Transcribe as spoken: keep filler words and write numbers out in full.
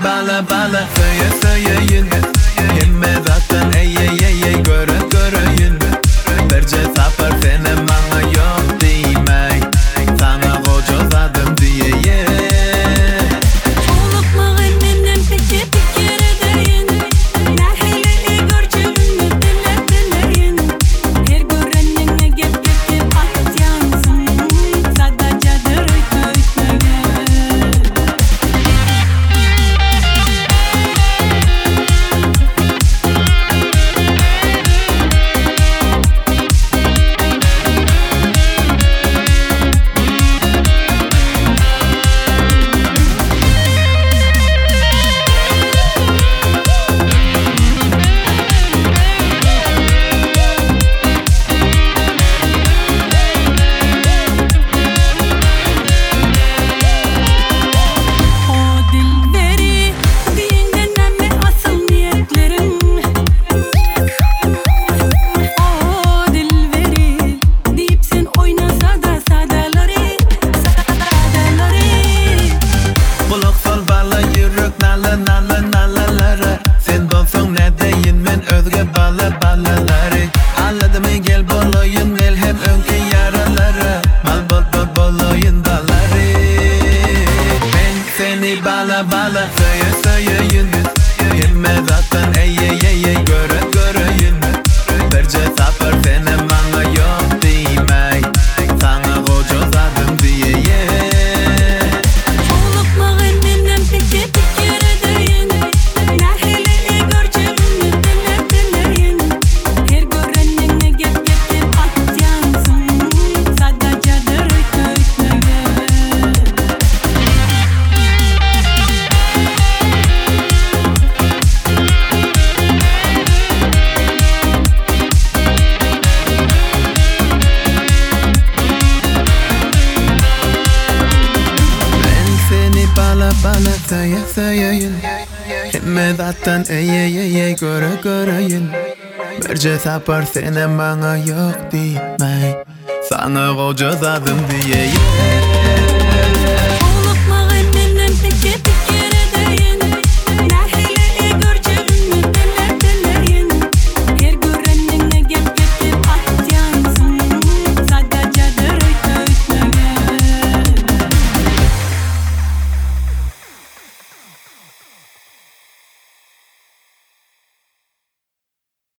bala bala söyle söyleyin Himme zaten ey ey ey ey göre göreyin Berce sapar seni bana yok demey Sana koca zadım diye Unutmağın benim peki fikir edeyin Nahile görçülünü dile dileyin Her görenine gep gep gep at yansın Sadacadır öykü öyküye Bala bala söyle söyleyin Himme zaten ey ey ey ey göre göreyin Berce sapar seni bana yok demey Sana koca zadım diye Unutmağın benim peki fikir edeyin Nahile görçülünü dile dileyin Her görenine gep gep gep at yansın Sadacadır öykü öyküye Bala bala söyle söyleyin Himme zaten ey ey ey ey göre göreyin Berce sapar seni bana yok demey Sana koca zadım diye